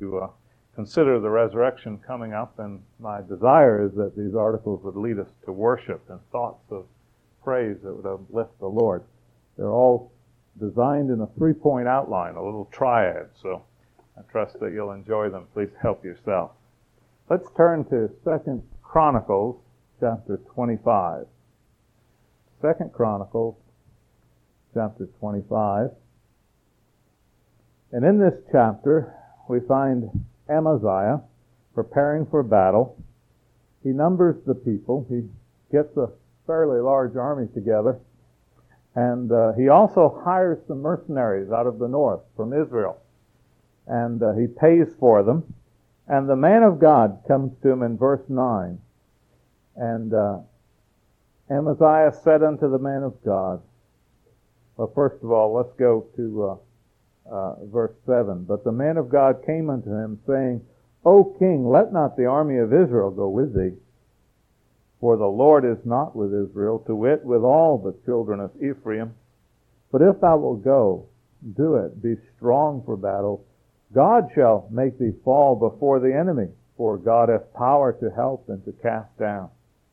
to consider the resurrection coming up, and my desire is that these articles would lead us to worship and thoughts of praise that would uplift the Lord. They're all designed in a three-point outline, a little triad, so I trust that you'll enjoy them. Please help yourself. Let's turn to 2 Chronicles chapter 25. 2 Chronicles chapter 25. And in this chapter, we find Amaziah preparing for battle. He numbers the people. He gets a fairly large army together. And he also hires some mercenaries out of the north from Israel. And he pays for them. And the man of God comes to him in verse 9. And Amaziah said unto the man of God, well, first of all, let's go to verse 7. But the man of God came unto him, saying, O king, let not the army of Israel go with thee. For the Lord is not with Israel, to wit, with all the children of Ephraim. But if thou wilt go, do it, be strong for battle. God shall make thee fall before the enemy, for God hath power to help and to cast down.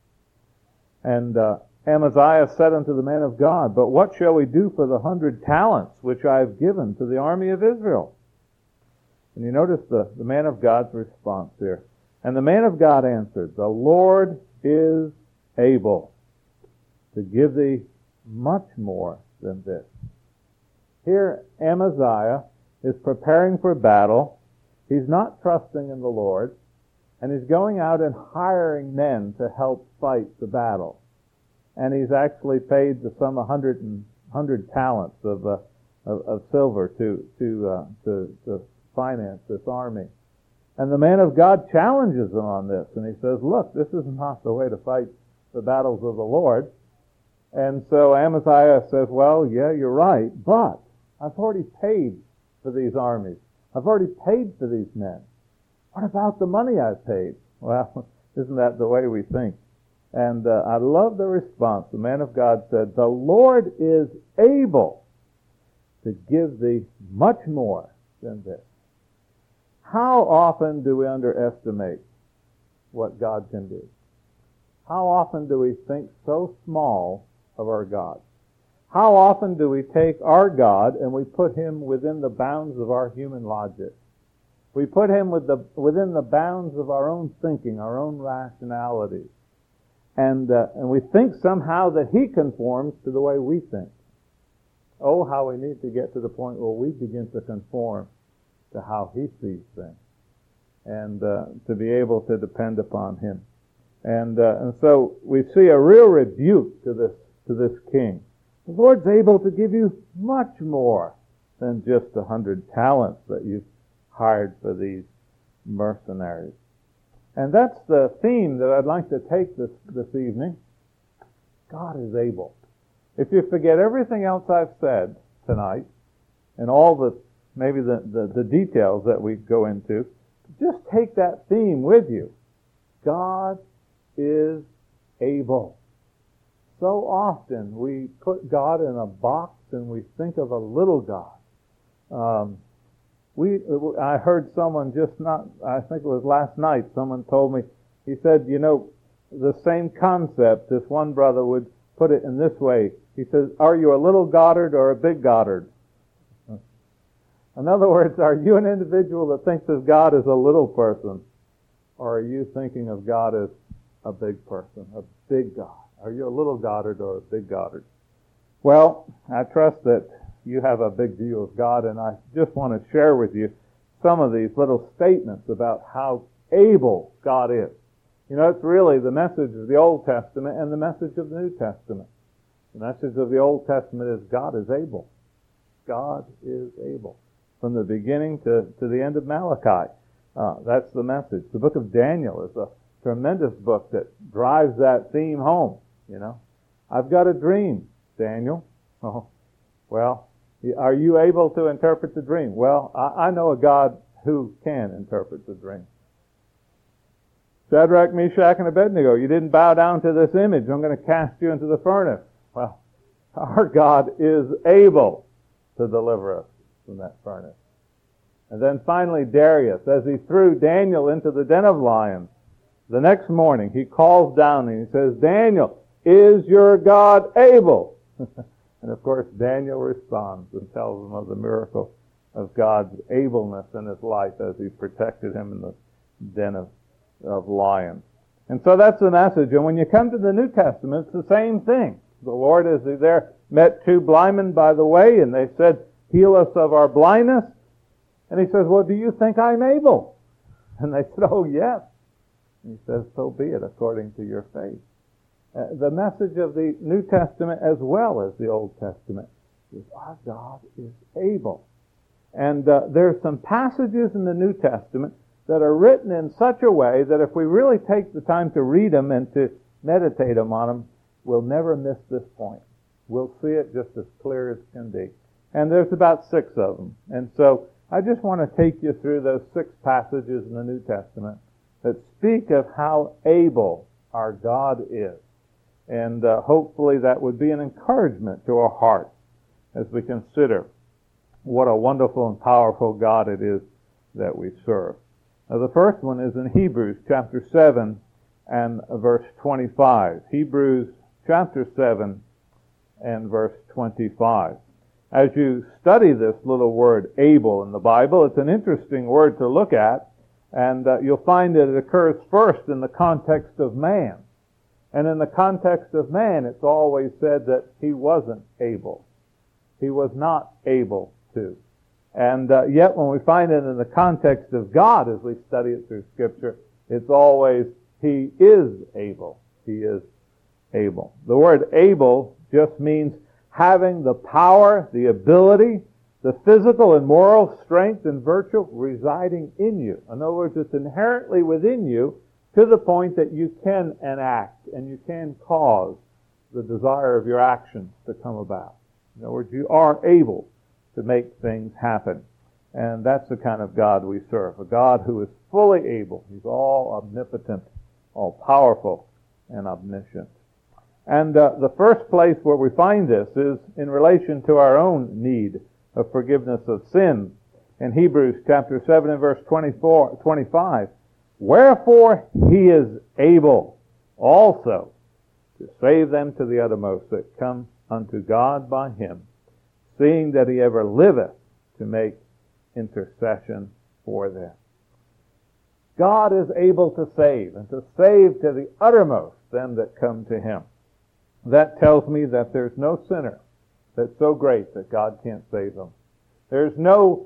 And Amaziah said unto the man of God, But what shall we do for the 100 talents which I have given to the army of Israel? And you notice the man of God's response here. And the man of God answered, The Lord is able to give thee much more than this. Here Amaziah is preparing for battle. He's not trusting in the Lord, and he's going out and hiring men to help fight the battle. And he's actually paid the sum 100 talents of silver to finance this army. And the man of God challenges him on this, and he says, look, this is not the way to fight the battles of the Lord. And so Amaziah says, well, yeah, you're right, but I've already paid for these armies. I've already paid for these men. What about the money I've paid? Well, isn't that the way we think? And I love the response. The man of God said, The Lord is able to give thee much more than this. How often do we underestimate what God can do? How often do we think so small of our God? How often do we take our God and we put him within the bounds of our human logic? We put him within the bounds of our own thinking, our own rationality. And we think somehow that he conforms to the way we think. Oh, how we need to get to the point where we begin to conform to how he sees things, and to be able to depend upon him. And so we see a real rebuke to this king. The Lord's able to give you much more than just 100 talents that you've hired for these mercenaries. And that's the theme that I'd like to take this evening. God is able. If you forget everything else I've said tonight, and all the details that we go into, just take that theme with you. God is able. So often we put God in a box and we think of a little God. I heard someone I think it was last night, someone told me, he said, the same concept, this one brother would put it in this way. He says, are you a little Goddard or a big Goddard? In other words, are you an individual that thinks of God as a little person? Or are you thinking of God as a big person, a big God? Are you a little Goddard or a big Goddard? Well, I trust that you have a big view of God, and I just want to share with you some of these little statements about how able God is. It's really the message of the Old Testament and the message of the New Testament. The message of the Old Testament is God is able. God is able. From the beginning to the end of Malachi. That's the message. The book of Daniel is a tremendous book that drives that theme home. I've got a dream, Daniel. Oh, well, are you able to interpret the dream? Well, I know a God who can interpret the dream. Shadrach, Meshach, and Abednego, you didn't bow down to this image. I'm going to cast you into the furnace. Well, our God is able to deliver us from that furnace. And then finally Darius, as he threw Daniel into the den of lions, the next morning he calls down and he says, Daniel, is your God able? And of course Daniel responds and tells him of the miracle of God's ableness in his life as he protected him in the den of lions. And so that's the message. And when you come to the New Testament, it's the same thing. The Lord, as he there met two blind men by the way, and they said, heal us of our blindness. And he says, well, do you think I'm able? And they said, oh, yes. And he says, so be it, according to your faith. The message of the New Testament as well as the Old Testament is our God is able. And there's some passages in the New Testament that are written in such a way that if we really take the time to read them and to meditate on them, we'll never miss this point. We'll see it just as clear as can be. And there's about 6 of them. And so I just want to take you through those 6 passages in the New Testament that speak of how able our God is. And hopefully that would be an encouragement to our hearts as we consider what a wonderful and powerful God it is that we serve. Now the first one is in Hebrews chapter 7 and verse 25. Hebrews chapter 7 and verse 25. As you study this little word able in the Bible, it's an interesting word to look at, and you'll find that it occurs first in the context of man. And in the context of man, it's always said that he wasn't able. He was not able to. And yet when we find it in the context of God, as we study it through Scripture, it's always he is able. He is able. The word able just means having the power, the ability, the physical and moral strength and virtue residing in you. In other words, it's inherently within you to the point that you can enact and you can cause the desire of your actions to come about. In other words, you are able to make things happen. And that's the kind of God we serve, a God who is fully able. He's all omnipotent, all powerful, and omniscient. And the first place where we find this is in relation to our own need of forgiveness of sins. In Hebrews chapter 7 and verse 25, wherefore he is able also to save them to the uttermost that come unto God by him, seeing that he ever liveth to make intercession for them. God is able to save, and to save to the uttermost them that come to him. That tells me that there's no sinner that's so great that God can't save them. There's no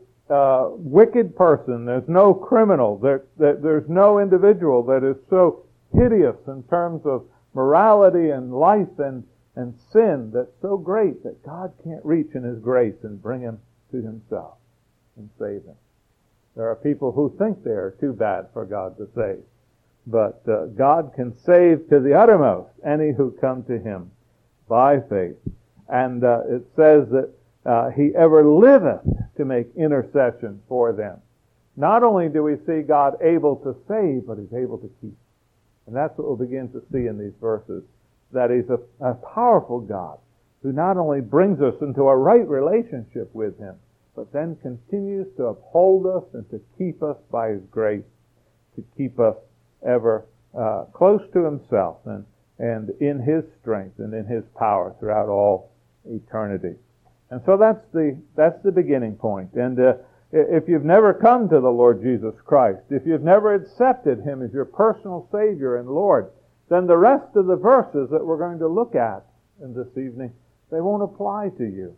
wicked person, there's no criminal, there's no individual that is so hideous in terms of morality and life and sin that's so great that God can't reach in his grace and bring him to himself and save him. There are people who think they are too bad for God to save. But God can save to the uttermost any who come to him by faith. And it says that he ever liveth to make intercession for them. Not only do we see God able to save, but he's able to keep. And that's what we'll begin to see in these verses. That he's a powerful God who not only brings us into a right relationship with him, but then continues to uphold us and to keep us by his grace, to keep us ever close to himself and in his strength and in his power throughout all eternity. And so that's the beginning point. And if you've never come to the Lord Jesus Christ, if you've never accepted him as your personal Savior and Lord, then the rest of the verses that we're going to look at in this evening, they won't apply to you.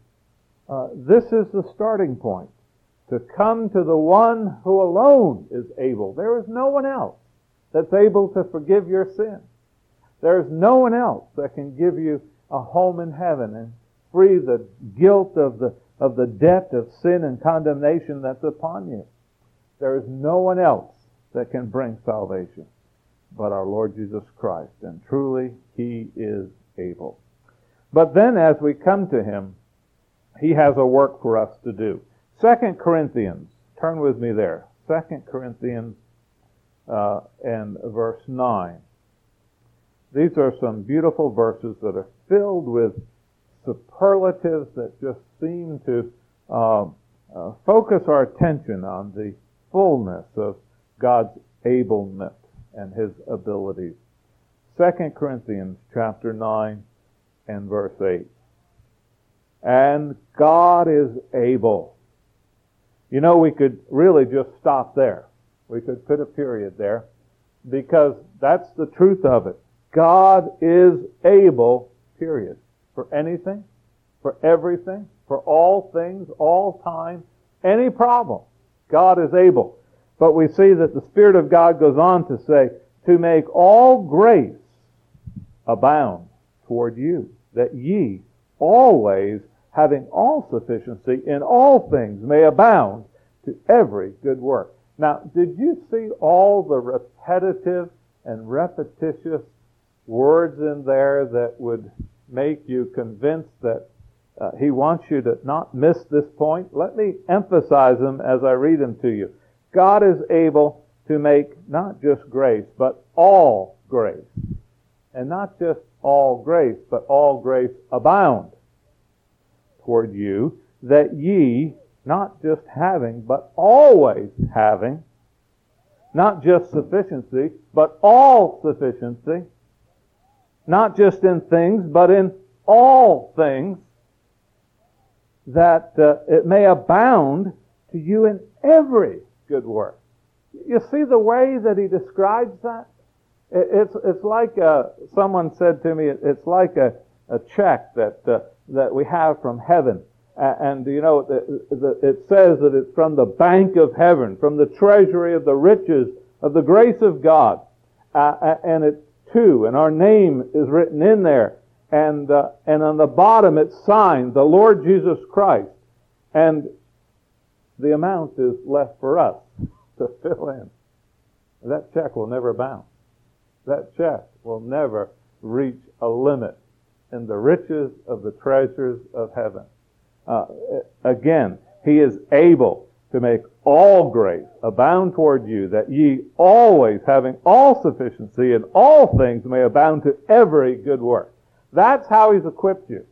This is the starting point. To come to the one who alone is able. There is no one else that's able to forgive your sin. There is no one else that can give you a home in heaven and free the guilt of the debt of sin and condemnation that's upon you. There is no one else that can bring salvation but our Lord Jesus Christ. And truly, he is able. But then as we come to him, he has a work for us to do. 2 Corinthians, turn with me there. 2 Corinthians and verse 9. These are some beautiful verses that are filled with superlatives that just seem to focus our attention on the fullness of God's ableness and His abilities. 2 Corinthians chapter 9 and verse 8. And God is able. You know, we could really just stop there. We could put a period there, because that's the truth of it. God is able, period. For anything, for everything, for all things, all time, any problem. God is able. But we see that the Spirit of God goes on to say, to make all grace abound toward you, that ye always, having all sufficiency in all things, may abound to every good work. Now, did you see all the repetitive and repetitious words in there that would make you convinced that He wants you to not miss this point? Let me emphasize them as I read them to you. God is able to make not just grace, but all grace. And not just all grace, but all grace abound toward you, that ye, not just having, but always having, not just sufficiency, but all sufficiency, not just in things, but in all things, that it may abound to you in every good work. You see the way that he describes that? It's like someone said to me, it's like a check that we have from heaven. And you know, it says that it's from the bank of heaven, from the treasury of the riches of the grace of God. And it's to, and our name is written in there. And on the bottom it's signed, the Lord Jesus Christ. And the amount is left for us to fill in. That check will never bounce. That check will never reach a limit in the riches of the treasures of heaven. Again, He is able to make all grace abound toward you, that ye always, having all sufficiency in all things, may abound to every good work. That's how He's equipped you.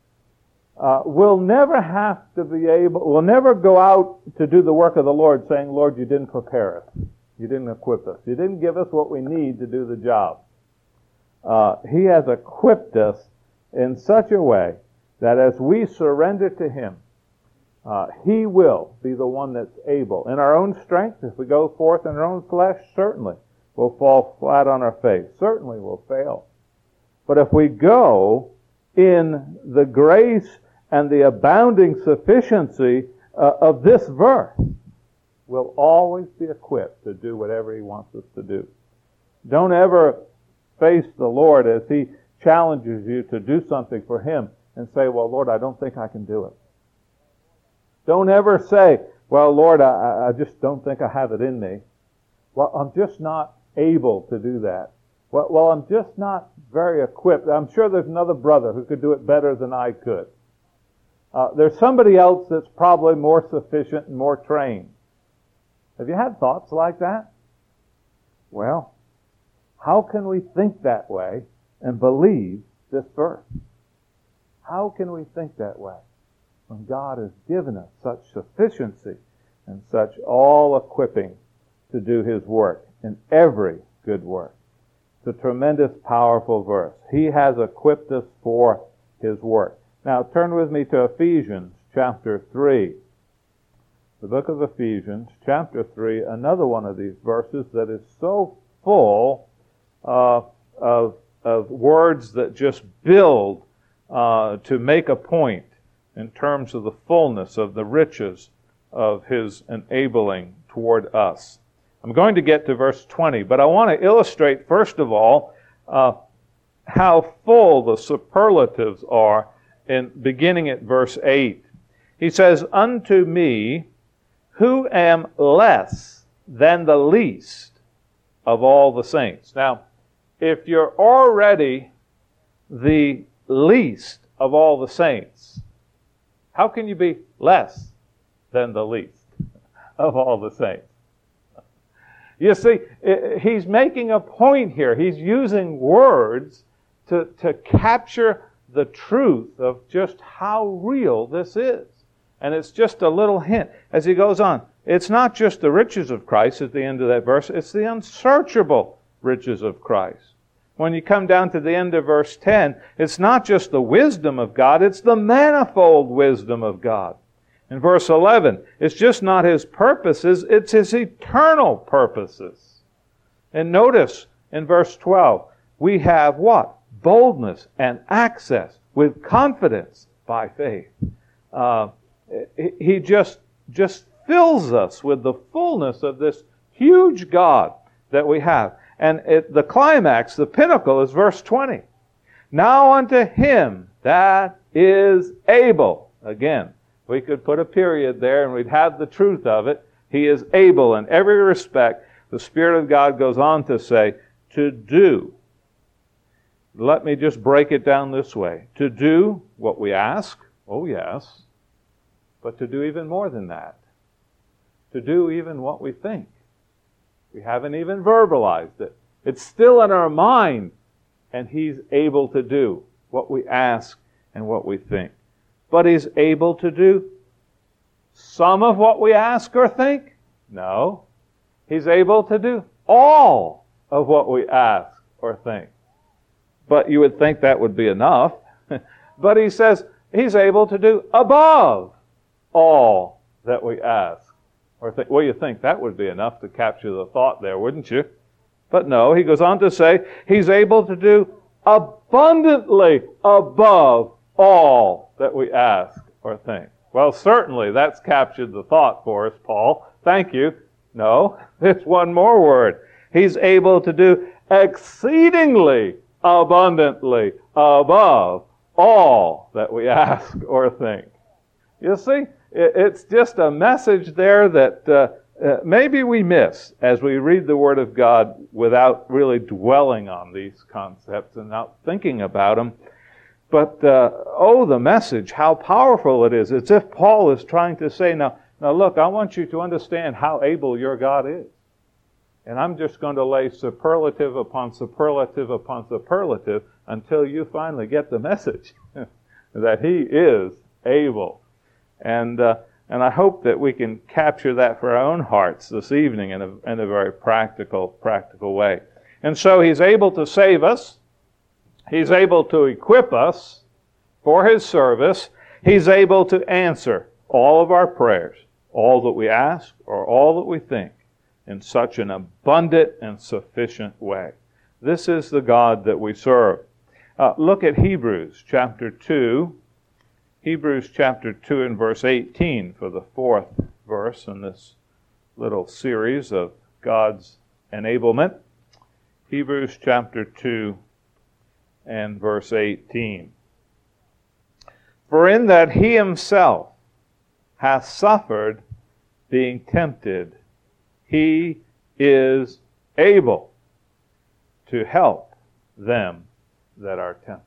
We'll never have to we'll never go out to do the work of the Lord saying, Lord, you didn't prepare us. You didn't equip us. You didn't give us what we need to do the job. He has equipped us in such a way that as we surrender to Him, He will be the one that's able. In our own strength, if we go forth in our own flesh, certainly we'll fall flat on our face. Certainly we'll fail. But if we go in the grace and the abounding sufficiency of this verse, we'll always be equipped to do whatever He wants us to do. Don't ever face the Lord as He challenges you to do something for Him and say, well, Lord, I don't think I can do it. Don't ever say, well, Lord, I just don't think I have it in me. Well, I'm just not able to do that. Well, I'm just not very equipped. I'm sure there's another brother who could do it better than I could. There's somebody else that's probably more sufficient and more trained. Have you had thoughts like that? Well, how can we think that way and believe this verse? How can we think that way when God has given us such sufficiency and such all equipping to do His work in every good work? It's a tremendous, powerful verse. He has equipped us for His work. Now turn with me to Ephesians chapter 3. The book of Ephesians chapter 3, another one of these verses that is so full of words that just build to make a point in terms of the fullness of the riches of His enabling toward us. I'm going to get to verse 20, but I want to illustrate, first of all, how full the superlatives are in beginning at verse 8. He says, unto me, who am less than the least of all the saints. Now, if you're already the least of all the saints, how can you be less than the least of all the saints? You see, he's making a point here. He's using words to capture the truth of just how real this is. And it's just a little hint as he goes on. It's not just the riches of Christ at the end of that verse, it's the unsearchable riches of Christ. When you come down to the end of verse 10, it's not just the wisdom of God, it's the manifold wisdom of God. In verse 11, it's just not His purposes, it's His eternal purposes. And notice in verse 12, we have what? Boldness and access with confidence by faith. He just fills us with the fullness of this huge God that we have. And the climax, the pinnacle, is verse 20. Now unto Him that is able. Again, we could put a period there and we'd have the truth of it. He is able in every respect. The Spirit of God goes on to say, to do. Let me just break it down this way. To do what we ask, oh yes, but to do even more than that. To do even what we think. We haven't even verbalized it. It's still in our mind, and He's able to do what we ask and what we think. But He's able to do some of what we ask or think? No. He's able to do all of what we ask or think. But you would think that would be enough. But He says He's able to do above all that we ask or think. Well, you think that would be enough to capture the thought there, wouldn't you? But no, He goes on to say He's able to do abundantly above all that we ask or think. Well, certainly that's captured the thought for us, Paul. Thank you. No, it's one more word. He's able to do exceedingly abundantly above all that we ask or think. You see, it's just a message there that maybe we miss as we read the Word of God without really dwelling on these concepts and not thinking about them. But, the message, how powerful it is. It's as if Paul is trying to say, now look, I want you to understand how able your God is. And I'm just going to lay superlative upon superlative upon superlative until you finally get the message that He is able. And I hope that we can capture that for our own hearts this evening in a very practical way. And so He's able to save us. He's able to equip us for His service. He's able to answer all of our prayers, all that we ask or all that we think, in such an abundant and sufficient way. This is the God that we serve. Look at Hebrews chapter 2. Hebrews chapter 2 and verse 18 for the fourth verse in this little series of God's enablement. Hebrews chapter 2 and verse 18. For in that He Himself hath suffered being tempted, He is able to help them that are tempted.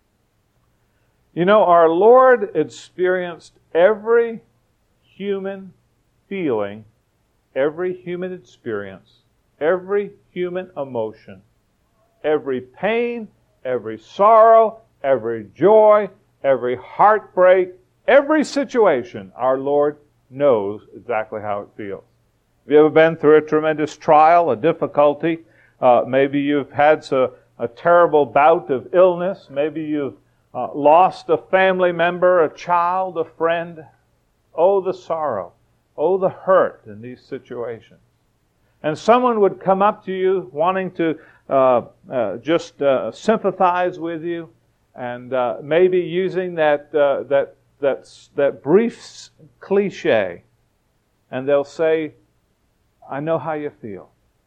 You know, our Lord experienced every human feeling, every human experience, every human emotion, every pain, every sorrow, every joy, every heartbreak, every situation. Our Lord knows exactly how it feels. Have you ever been through a tremendous trial, a difficulty? Maybe you've had a terrible bout of illness. Maybe you've lost a family member, a child, a friend. Oh, the sorrow. Oh, the hurt in these situations. And someone would come up to you wanting to just sympathize with you, and maybe using that brief cliche, and they'll say, I know how you feel.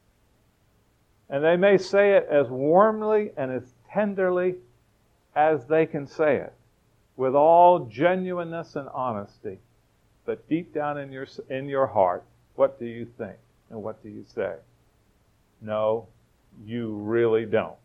And they may say it as warmly and as tenderly as they can say it, with all genuineness and honesty. But deep down in your heart, what do you think and what do you say? No, you really don't.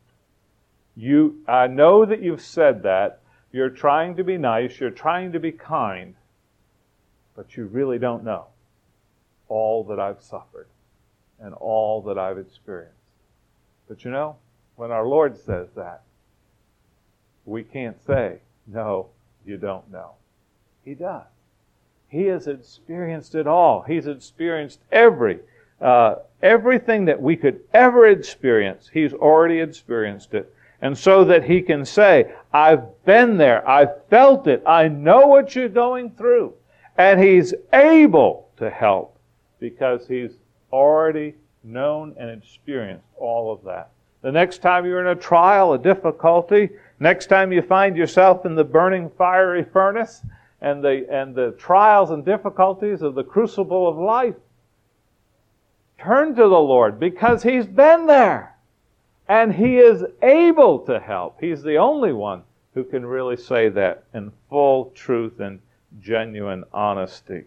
I know that you've said that. You're trying to be nice. You're trying to be kind. But you really don't know all that I've suffered and all that I've experienced. But you know, when our Lord says that, we can't say, no, you don't know. He does. He has experienced it all. He's experienced everything that we could ever experience. He's already experienced it. And so that He can say, I've been there, I've felt it, I know what you're going through. And He's able to help because He's already known and experienced all of that. The next time you're in a trial, a difficulty, next time you find yourself in the burning fiery furnace and the trials and difficulties of the crucible of life, turn to the Lord because He's been there. And He is able to help. He's the only one who can really say that in full truth and genuine honesty.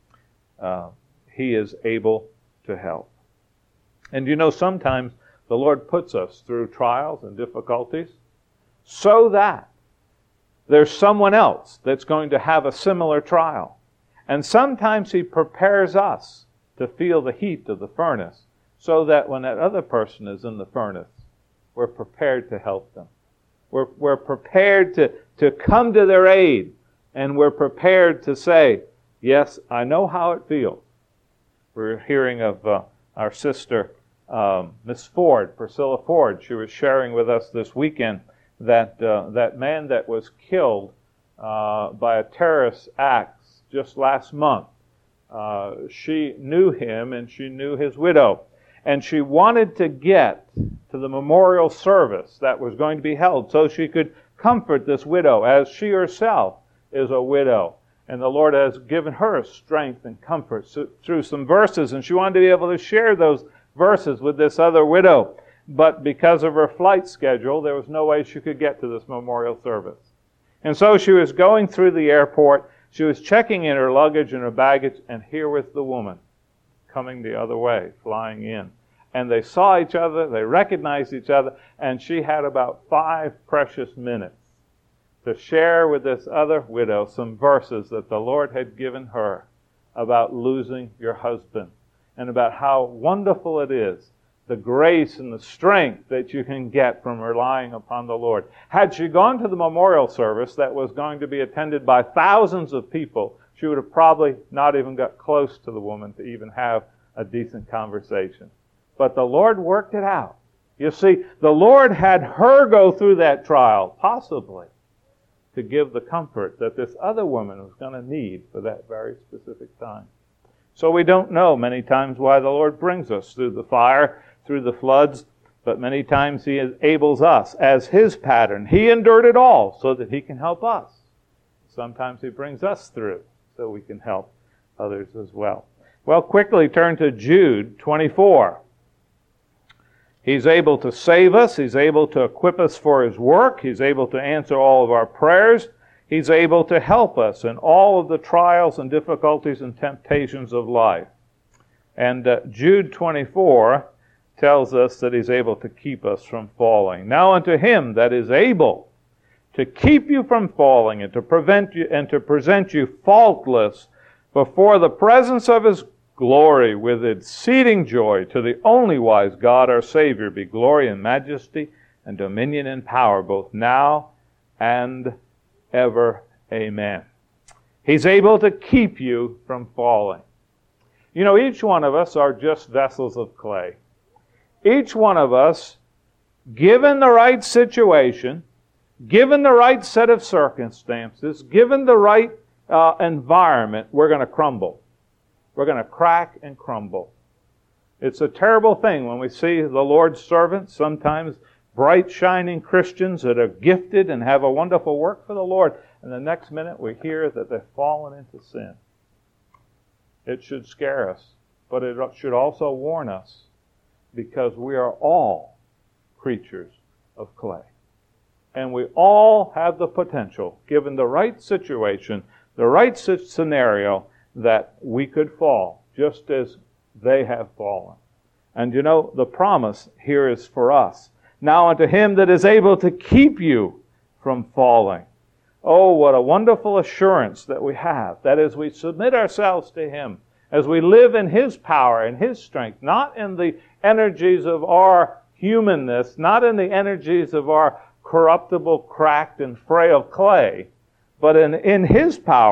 He is able to help. And you know, sometimes the Lord puts us through trials and difficulties so that there's someone else that's going to have a similar trial. And sometimes He prepares us to feel the heat of the furnace so that when that other person is in the furnace, we're prepared to help them. We're prepared to come to their aid, and we're prepared to say, yes, I know how it feels. We're hearing of our sister, Miss Ford, Priscilla Ford. She was sharing with us this weekend that that man that was killed by a terrorist act just last month. She knew him, and she knew his widow. And she wanted to get to the memorial service that was going to be held so she could comfort this widow, as she herself is a widow. And the Lord has given her strength and comfort through some verses, and she wanted to be able to share those verses with this other widow. But because of her flight schedule, there was no way she could get to this memorial service. And so she was going through the airport, she was checking in her luggage and her baggage, and here was the woman coming the other way, flying in. And they saw each other, they recognized each other, and she had about 5 precious minutes to share with this other widow some verses that the Lord had given her about losing your husband and about how wonderful it is, the grace and the strength that you can get from relying upon the Lord. Had she gone to the memorial service that was going to be attended by thousands of people, she would have probably not even got close to the woman to even have a decent conversation. But the Lord worked it out. You see, the Lord had her go through that trial, possibly, to give the comfort that this other woman was going to need for that very specific time. So we don't know many times why the Lord brings us through the fire, through the floods, but many times He enables us as His pattern. He endured it all so that He can help us. Sometimes He brings us through so we can help others as well. Well, quickly turn to Jude 24. He's able to save us. He's able to equip us for His work. He's able to answer all of our prayers. He's able to help us in all of the trials and difficulties and temptations of life. And Jude 24 tells us that He's able to keep us from falling. Now unto Him that is able to keep you from falling and to prevent you and to present you faultless before the presence of His glory with exceeding joy, to the only wise God our Savior be glory and majesty and dominion and power both now and ever. Amen. He's able to keep you from falling. You know, each one of us are just vessels of clay. Each one of us, given the right situation, given the right set of circumstances, given the right environment, we're going to crumble. We're going to crack and crumble. It's a terrible thing when we see the Lord's servants, sometimes bright, shining Christians that are gifted and have a wonderful work for the Lord, and the next minute we hear that they've fallen into sin. It should scare us, but it should also warn us, because we are all creatures of clay. And we all have the potential, given the right situation, the right scenario, that we could fall, just as they have fallen. And you know, the promise here is for us. Now unto Him that is able to keep you from falling. Oh, what a wonderful assurance that we have, that as we submit ourselves to Him, as we live in His power and His strength, not in the energies of our humanness, not in the energies of our corruptible, cracked, and frail clay, but in His power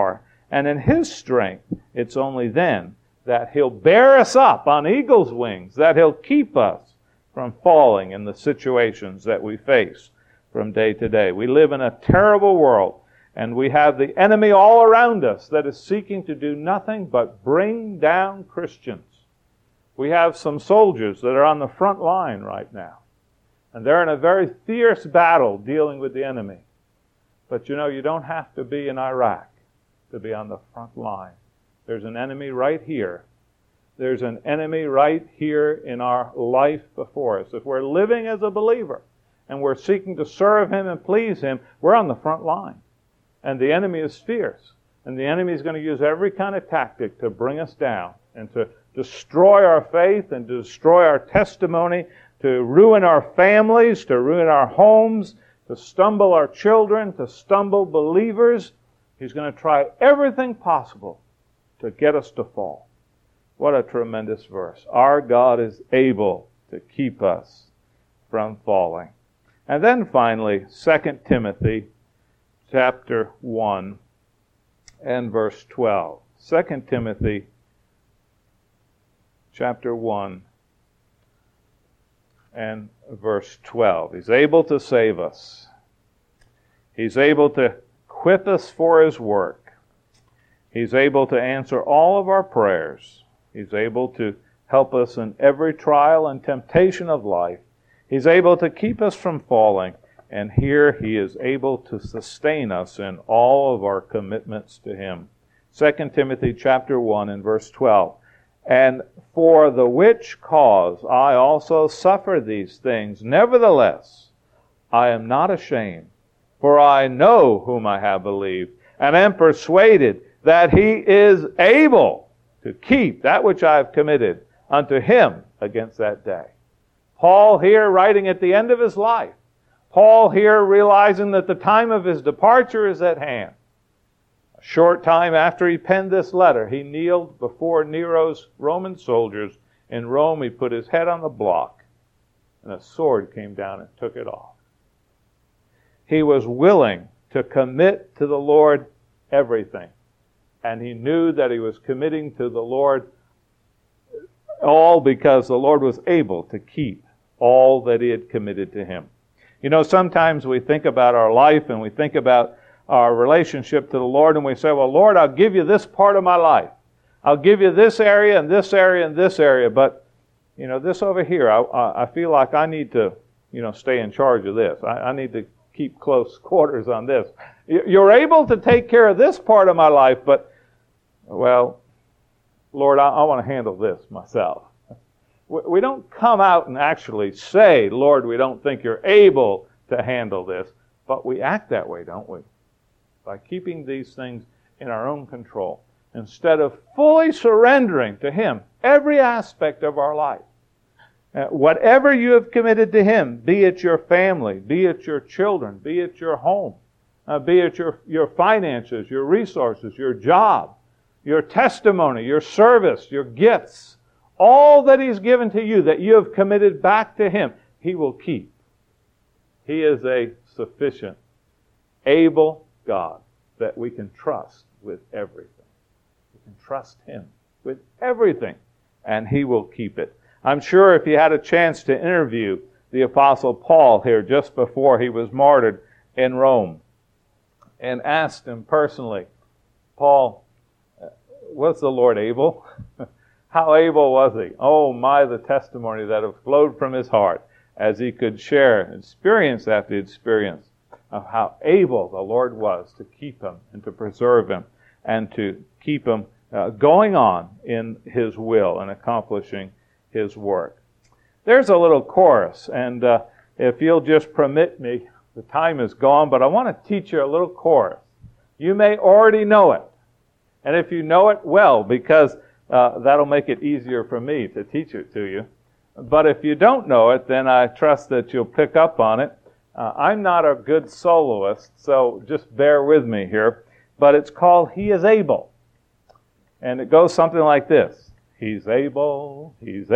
And in His strength, it's only then that He'll bear us up on eagle's wings, that He'll keep us from falling in the situations that we face from day to day. We live in a terrible world, and we have the enemy all around us that is seeking to do nothing but bring down Christians. We have some soldiers that are on the front line right now, and they're in a very fierce battle dealing with the enemy. But you don't have to be in Iraq to be on the front line. There's an enemy right here. There's an enemy right here in our life before us. If we're living as a believer and we're seeking to serve Him and please Him, we're on the front line. And the enemy is fierce. And the enemy is going to use every kind of tactic to bring us down and to destroy our faith and to destroy our testimony, to ruin our families, to ruin our homes, to stumble our children, to stumble believers. He's going to try everything possible to get us to fall. What a tremendous verse. Our God is able to keep us from falling. And then finally, 2 Timothy chapter 1 and verse 12. 2 Timothy chapter 1 and verse 12. He's able to save us. He's able to equip us for His work. He's able to answer all of our prayers. He's able to help us in every trial and temptation of life. He's able to keep us from falling. And here He is able to sustain us in all of our commitments to Him. 2 Timothy chapter 1 and verse 12. And for the which cause I also suffer these things. Nevertheless, I am not ashamed, for I know whom I have believed, and am persuaded that He is able to keep that which I have committed unto Him against that day. Paul here writing at the end of his life. Paul here realizing that the time of his departure is at hand. A short time after he penned this letter, he kneeled before Nero's Roman soldiers. In Rome, he put his head on the block, and a sword came down and took it off. He was willing to commit to the Lord everything. And he knew that he was committing to the Lord all because the Lord was able to keep all that He had committed to him. Sometimes we think about our life and we think about our relationship to the Lord, and we say, well, Lord, I'll give you this part of my life. I'll give you this area and this area and this area, but, this over here, I feel like I need to, stay in charge of this. I need to keep close quarters on this. You're able to take care of this part of my life, but, well, Lord, I want to handle this myself. We don't come out and actually say, Lord, we don't think You're able to handle this, but we act that way, don't we? By keeping these things in our own control, instead of fully surrendering to Him every aspect of our life. Whatever you have committed to Him, be it your family, be it your children, be it your home, be it your finances, your resources, your job, your testimony, your service, your gifts, all that He's given to you that you have committed back to Him, He will keep. He is a sufficient, able God that we can trust with everything. We can trust Him with everything, and He will keep it. I'm sure if you had a chance to interview the Apostle Paul here just before he was martyred in Rome and asked him personally, Paul, was the Lord able? How able was He? Oh my, the testimony that have flowed from his heart as he could share experience after experience of how able the Lord was to keep him and to preserve him and to keep him going on in His will and accomplishing His work. There's a little chorus, and if you'll just permit me, the time is gone, but I want to teach you a little chorus. You may already know it, and if you know it, well, because that'll make it easier for me to teach it to you. But if you don't know it, then I trust that you'll pick up on it. I'm not a good soloist, so just bear with me here. But it's called He is Able. And it goes something like this. He's able,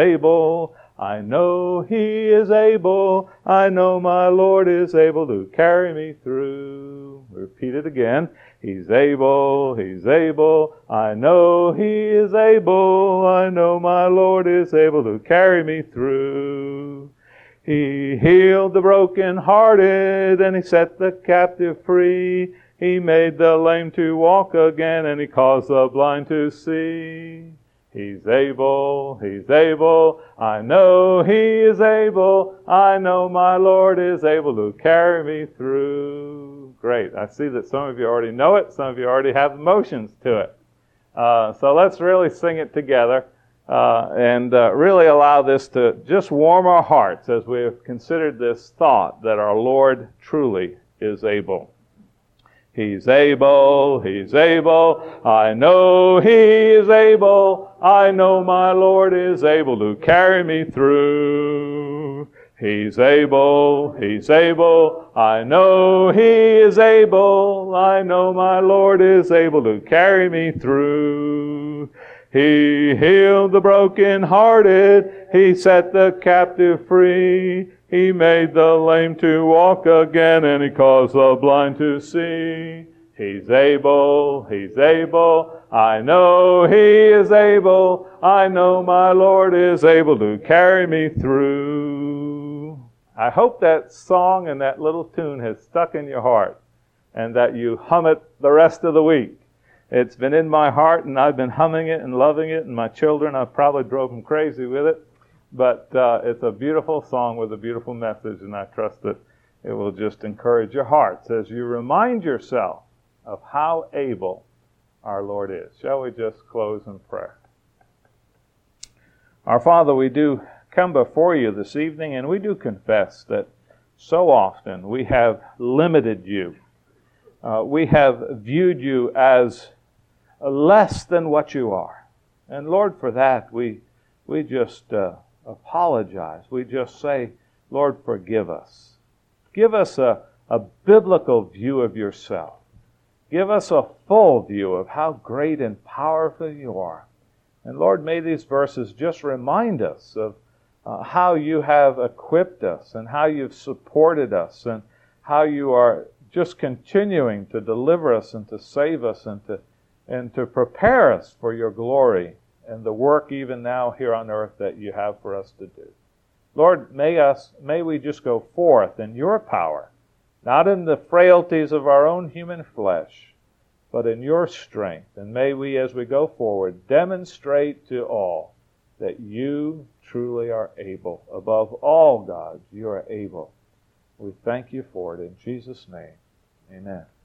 I know He is able, I know my Lord is able to carry me through. Repeat it again. He's able, He's able. I know He is able. I know my Lord is able to carry me through. He healed the broken-hearted, and He set the captive free. He made the lame to walk again, and He caused the blind to see. He's able, He's able. I know He is able. I know my Lord is able to carry me through. Great. I see that some of you already know it. Some of you already have emotions to it. So let's really sing it together. And really allow this to just warm our hearts as we have considered this thought that our Lord truly is able. He's able, He's able. I know He is able. I know my Lord is able to carry me through. He's able, He's able. I know He is able. I know my Lord is able to carry me through. He healed the broken-hearted. He set the captive free. He made the lame to walk again, and He caused the blind to see. He's able, He's able. I know He is able. I know my Lord is able to carry me through. I hope that song and that little tune has stuck in your heart, and that you hum it the rest of the week. It's been in my heart, and I've been humming it and loving it, and my children, I've probably drove them crazy with it. But it's a beautiful song with a beautiful message, and I trust that it will just encourage your hearts as you remind yourself of how able our Lord is. Shall we just close in prayer? Our Father, we do come before You this evening, and we do confess that so often we have limited You. We have viewed You as less than what You are. And Lord, for that, we just apologize. We just say, Lord, forgive us. Give us a biblical view of Yourself. Give us a full view of how great and powerful You are. And Lord, may these verses just remind us of how You have equipped us and how You've supported us and how You are just continuing to deliver us and to save us and to prepare us for Your glory and the work even now here on earth that You have for us to do. Lord, may we just go forth in Your power, not in the frailties of our own human flesh, but in Your strength. And may we, as we go forward, demonstrate to all that You truly are able. Above all gods, You are able. We thank You for it in Jesus' name. Amen.